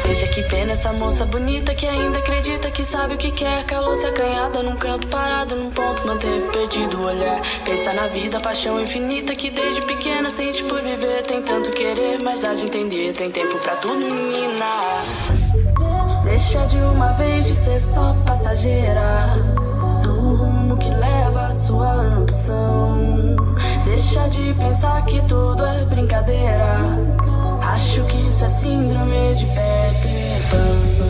Veja que pena essa moça bonita que ainda acredita que sabe o que quer. Calou-se acanhada num canto parado, num ponto manteve perdido o olhar. Pensa na vida, paixão infinita que desde pequena sente por viver. Tem tanto querer, mas há de entender, tem tempo pra tudo, menina. Deixa de uma vez de ser só passageira do rumo que leva a sua ambição. Deixa de pensar que tudo é brincadeira. Acho que isso é síndrome de Peter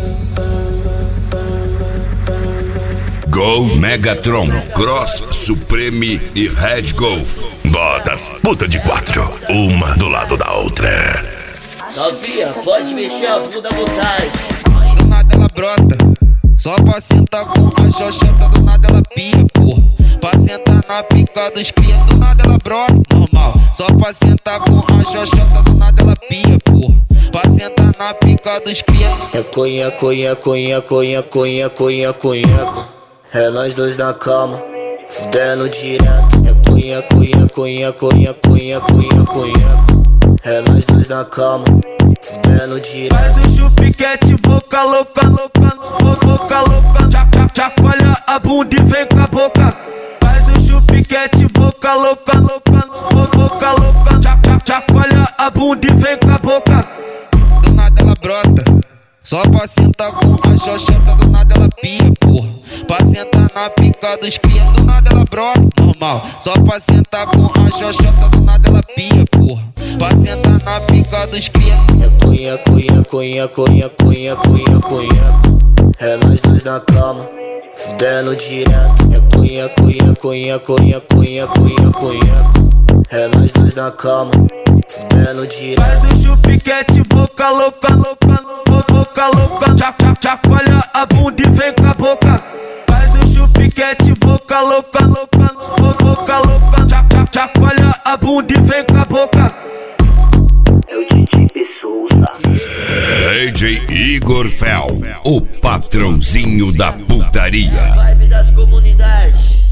Pan. Gol Megatron, Cross Supreme e Red Golf. Botas puta de 4, uma do lado da outra. Novinha, pode mexer a bunda à vontade. Do nada ela brota, só pra sentar com a xoxota. Do nada ela pia, porra, pra sentar na pica dos cria. Do nada ela brota, normal, só pra sentar com a xoxota. Do nada ela pia, porra, pra sentar na pica dos cria. É conha, conha, conha, conha, conha, conha, conha. É nós dois na cama, fudendo direto. É conha, conha, conha, conha, conha, conha, conha. É nós dois na cama, fudendo direto. Faz o chupiquete, boca louca, louca, boca louca. Chacoalha a bunda e vem com a boca. Faz o chupiquete, boca louca, louca, boca louca. Chacoalha a bunda e vem com a boca. Do nada ela brota, só pra sentar com a xoxota. Do nada ela pia, porra, pra sentar na pica dos cria. Do nada ela brota, normal, só pra sentar com a xoxota. Do nada ela pia, porra, pra sentar na pica dos cria. É conha, conha, conha, conha, conha, conha, conha. É nós dois na cama, fudendo direto. É conha, conha, conha, conha, conha, conha, conha. É nós dois na cama, fudendo direto. Faz o chupiquete, boca louca, louca, boca louca. Chacoalha a bunda e vem com a boca. Faz o chupiquete, boca louca, louca, boca louca. Chacoalha a bunda e vem com a boca. É o DJ Pessoa. DJ Igor Fel, o patrãozinho da putaria. Vibe das comunidades.